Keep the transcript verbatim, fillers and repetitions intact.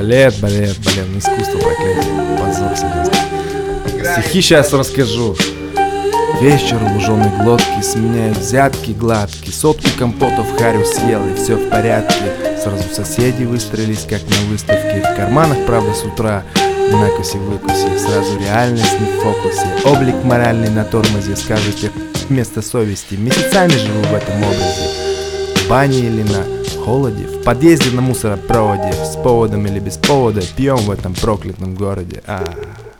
Балет, балет, балет, ну искусство проклятие, позор себе. Стихи сейчас расскажу. Вечер луженой глотки сменяют взятки гладкие. Сотку компотов харю съел, и все в порядке. Сразу соседи выстроились, как на выставке. В карманах, правда, с утра накоси-выкуси. Сразу реальность не в фокусе. Облик моральный на тормозе, скажете, вместо совести. Месяцами живу в этом образе. В бане или на холоде, в подъезде на мусоропроводе. С поводом или без повода пьем в этом проклятом городе. А-а-а.